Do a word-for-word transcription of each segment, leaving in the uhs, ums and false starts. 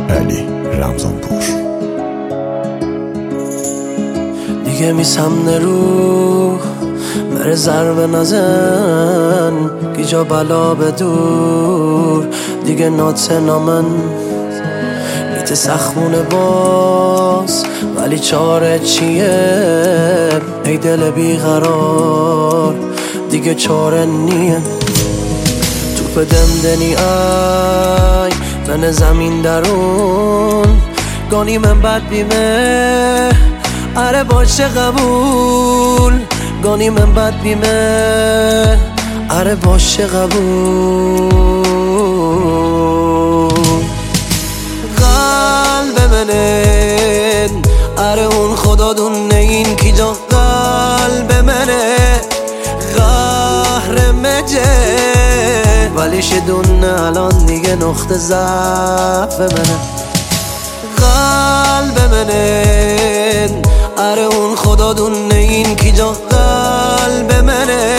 علی رمضانپور. دیگه میسم نرو مره ضربه نزن گیجا بلا به دور دیگه نات نامن میته سخمونه باز ولی چاره چیه ای دل بیقرار دیگه چاره نیه توپ دمدنی ای من زمین درون گانی من بد بیمه اره باشه قبول گانی من بد بیمه اره باشه قبول قلب منه اره اون خدا دونه این کی جا قلب منه قهر مجه ولی شدونه الان دیگه نقطه ضعف منه قلب منه اره اون خدا دونه این کی جا قلب منه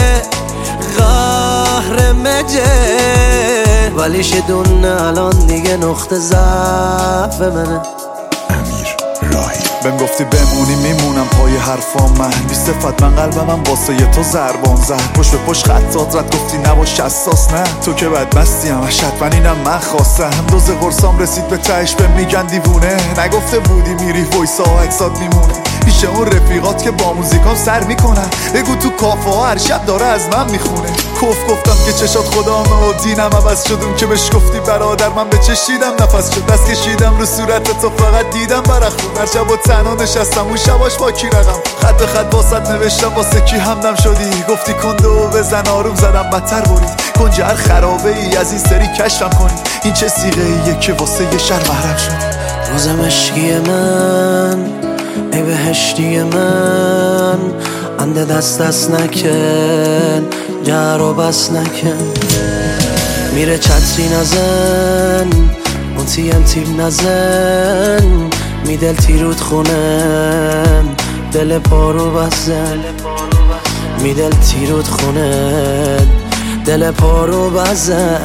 قهر مجه ولی شدونه الان دیگه نقطه ضعف منه. امیر راهی. بهم گفتی بمونی میمونم پای حرفام من بی صفت من قلبم واسه ی تو ضربان زد پشت به پشت خطات رد گفتی نباش حساس نه تو که بدمستیم حتما اینم من خواستم روز قرصام رسید به تهش به میگن دیوونه نگفته بودی میری وایسا و عکسات میمونه پیش اون رفیقات که با موزیکام سر میکنن بگو تو کافه ها هر شب داره از من میخونه کف گفتم که چشات خدامه و دینم عوض شدم که بهش گفتی برادر من به چشیدم نفس شد دست کشیدم رو صورت تو فقط دیدم برخون هر شب و تنها نشستم اون شباش با کی رقم خط به خط واسط نوشتم واسه کی همدم شدی گفتی کندو بزن آروم زدم بدتر برید کنج هر خرابه ای از این سری کشفم کنی این چه سیغه ایه که واسه یه شهر محرم شدی روز مشکی من ای بهشتی من انده دست دست نکن جر و بس نکن میره چتری نزن اون تیم تیم نزن میدل تیرود خونن دل پارو بزن میدل تیرود خونن دل پارو بزن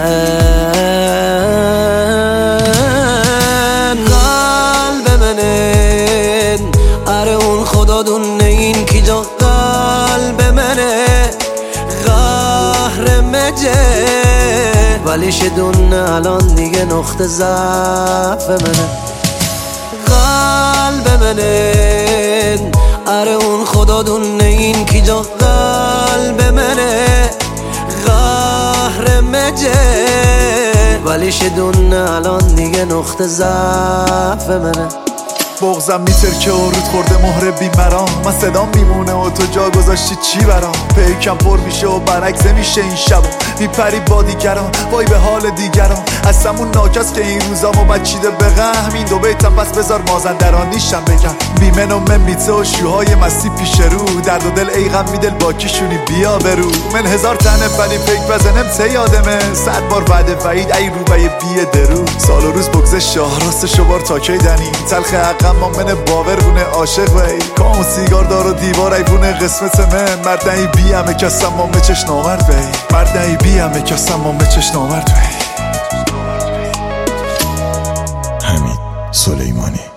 قلب منه اره اون خدا دونه این کی جا قلب منه قهر مجه ولی شدونه الان دیگه نقطه ضعف منه قلب منه اره اون خدا دونه این کی جا قلب منه قهر مجه ولی شدونه الان دیگه نقطه ضعف منه بغزم میترکه و رود خورده مهر بیمرام من صدام میمونه و تو جا گذاشتی چی برام پیکم پر میشه و برعکس میشه این شبا میپری با دیگران وای به حال دیگران اصلا ناکس که این روزامو بچیده به غم این دو بیتم پس بذار مازندران نیشم بگم بیمن و من میته و شوهای مستی پیش رو درد و دل ای غم میدل با کیشونی بیا برو من هزار تنه ولی پیک بزنم ته یادمه صد بار وعده وعید ای رو بی بیه درو سال و روز بگذه شاه راست شبار تا کی دنی تلخ ما من باور بونه عاشق وی کام سیگار دار و دیوار ای بونه قسمت من مرد نهی بی همه کسم ما مچش نامرد وی مرد نهی بی همه کسم ما مچش نامرد وی. حمید سلیمانی.